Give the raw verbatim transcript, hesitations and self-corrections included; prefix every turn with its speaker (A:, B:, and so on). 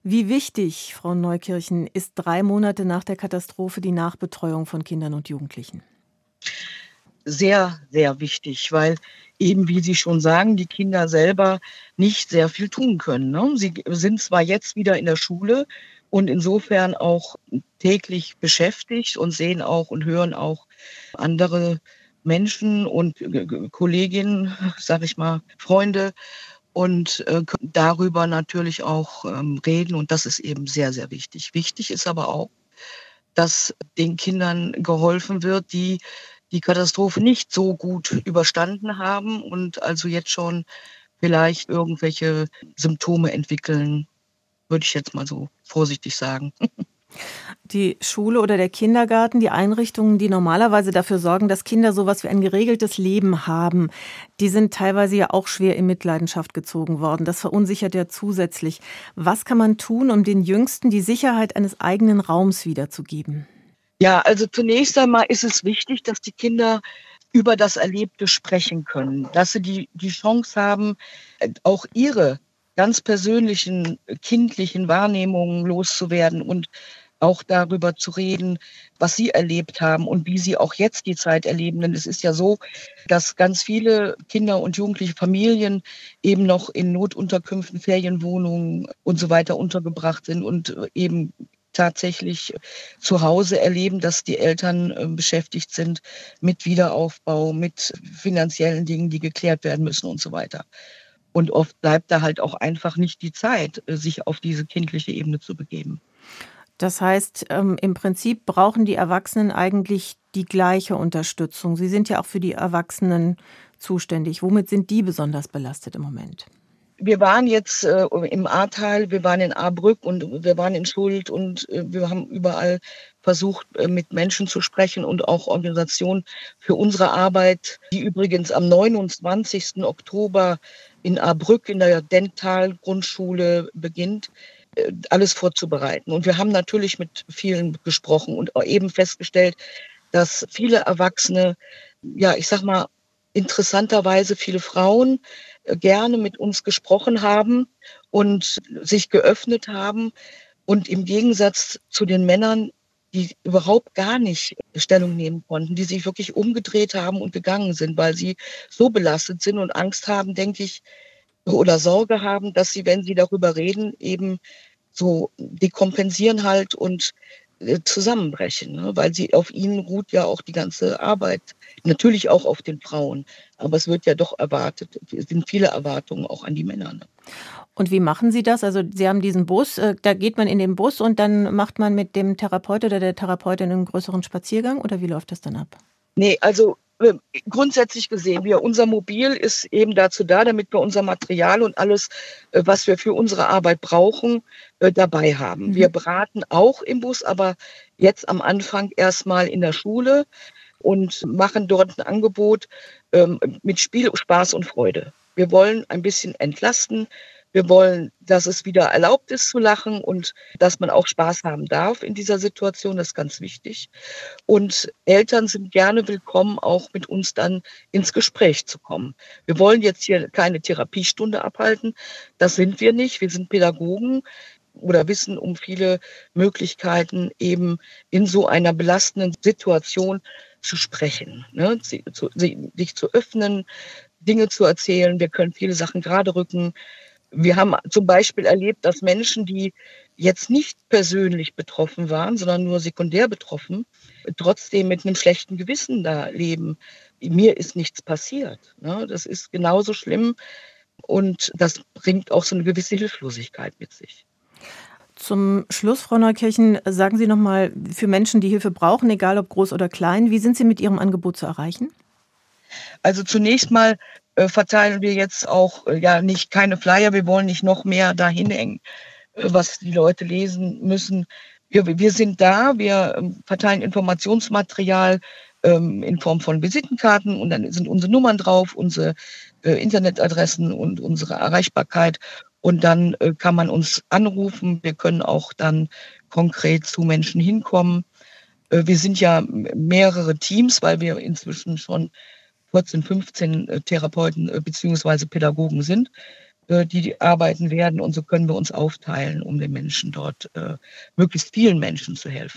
A: Wie wichtig, Frau Neukirchen, ist drei Monate nach der Katastrophe die Nachbetreuung von Kindern und Jugendlichen?
B: Sehr, sehr wichtig, weil eben, wie Sie schon sagen, die Kinder selber nicht sehr viel tun können, ne? Sie sind zwar jetzt wieder in der Schule und insofern auch täglich beschäftigt und sehen auch und hören auch andere Menschen und G G Kolleginnen, sage ich mal, Freunde und, äh, können darüber natürlich auch, ähm, reden und das ist eben sehr, sehr wichtig. Wichtig ist aber auch, dass den Kindern geholfen wird, die die Katastrophe nicht so gut überstanden haben und also jetzt schon vielleicht irgendwelche Symptome entwickeln, würde ich jetzt mal so vorsichtig sagen.
A: Die Schule oder der Kindergarten, die Einrichtungen, die normalerweise dafür sorgen, dass Kinder so was wie ein geregeltes Leben haben, die sind teilweise ja auch schwer in Mitleidenschaft gezogen worden. Das verunsichert ja zusätzlich. Was kann man tun, um den Jüngsten die Sicherheit eines eigenen Raums wiederzugeben?
B: Ja, also zunächst einmal ist es wichtig, dass die Kinder über das Erlebte sprechen können, dass sie die die Chance haben, äh, auch ihre ganz persönlichen, äh, kindlichen Wahrnehmungen loszuwerden und auch darüber zu reden, was sie erlebt haben und wie sie auch jetzt die Zeit erleben. Denn es ist ja so, dass ganz viele Kinder und jugendliche Familien eben noch in Notunterkünften, Ferienwohnungen und so weiter untergebracht sind und äh, eben tatsächlich zu Hause erleben, dass die Eltern, äh, beschäftigt sind mit Wiederaufbau, mit finanziellen Dingen, die geklärt werden müssen und so weiter. Und oft bleibt da halt auch einfach nicht die Zeit, äh, sich auf diese kindliche Ebene zu begeben.
A: Das heißt, ähm, im Prinzip brauchen die Erwachsenen eigentlich die gleiche Unterstützung. Sie sind ja auch für die Erwachsenen zuständig. Womit sind die besonders belastet im Moment?
B: Wir waren jetzt, äh, im Ahrtal, wir waren in Ahrbrück und wir waren in Schuld und, äh, wir haben überall versucht, äh, mit Menschen zu sprechen und auch Organisationen für unsere Arbeit, die übrigens am neunundzwanzigsten Oktober in Ahrbrück in der Denntal-Grundschule beginnt, äh, alles vorzubereiten. Und wir haben natürlich mit vielen gesprochen und auch eben festgestellt, dass viele Erwachsene, ja, ich sage mal, interessanterweise viele Frauen, äh, gerne mit uns gesprochen haben und sich geöffnet haben und im Gegensatz zu den Männern, die überhaupt gar nicht Stellung nehmen konnten, die sich wirklich umgedreht haben und gegangen sind, weil sie so belastet sind und Angst haben, denke ich, oder Sorge haben, dass sie, wenn sie darüber reden, eben so dekompensieren halt und, äh, zusammenbrechen, ne? Weil sie auf ihnen ruht ja auch die ganze Arbeit, natürlich auch auf den Frauen, aber es wird ja doch erwartet, es sind viele Erwartungen auch an die Männer, ne?
A: Und wie machen Sie das? Also Sie haben diesen Bus, äh, da geht man in den Bus und dann macht man mit dem Therapeut oder der Therapeutin einen größeren Spaziergang oder wie läuft das dann ab?
B: Ne, also, äh, grundsätzlich gesehen, wir unser Mobil ist eben dazu da, damit wir unser Material und alles, äh, was wir für unsere Arbeit brauchen, äh, dabei haben.
A: Mhm.
B: Wir beraten auch im Bus, aber jetzt am Anfang erst mal in der Schule und machen dort 'n Angebot, ähm, mit Spiel, Spaß und Freude. Wir wollen ein bisschen entlasten. Wir wollen, dass es wieder erlaubt ist zu lachen und dass man auch Spaß haben darf in dieser Situation, das ist ganz wichtig. Und Eltern sind gerne willkommen, auch mit uns dann ins Gespräch zu kommen. Wir wollen jetzt hier keine Therapiestunde abhalten, das sind wir nicht. Wir sind Pädagogen oder wissen um viele Möglichkeiten, eben in so einer belastenden Situation zu sprechen, ne? Sie zu si sich zu öffnen, Dinge zu erzählen. Wir können viele Sachen gerade rücken. Wir haben zum Beispiel erlebt, dass Menschen, die jetzt nicht persönlich betroffen waren, sondern nur sekundär betroffen, trotzdem mit 'nem schlechten Gewissen da leben. Mir ist nichts passiert, ne? Das ist genauso schlimm und das bringt auch so 'ne gewisse Hilflosigkeit mit sich.
A: Zum Schluss, Frau Neukirchen, sagen Sie noch mal, für Menschen, die Hilfe brauchen, egal ob groß oder klein, wie sind Sie mit Ihrem Angebot zu erreichen?
B: Also zunächst mal, äh, verteilen wir jetzt auch, äh, ja, nicht keine Flyer. Wir wollen nicht noch mehr da hinhängen, äh, was die Leute lesen müssen. Wir wir sind da, wir, ähm, verteilen Informationsmaterial, ähm, in Form von Visitenkarten und dann sind unsere Nummern drauf, unsere, äh, Internetadressen und unsere Erreichbarkeit. Und dann, äh, kann man uns anrufen. Wir können auch dann konkret zu Menschen hinkommen. Äh, wir sind ja m mehrere Teams, weil wir inzwischen schon vierzehn, fünfzehn, äh, Therapeuten, äh, beziehungsweise Pädagogen sind. äh, die arbeiten werden und so können wir uns aufteilen, um den Menschen dort, äh möglichst vielen Menschen zu helfen.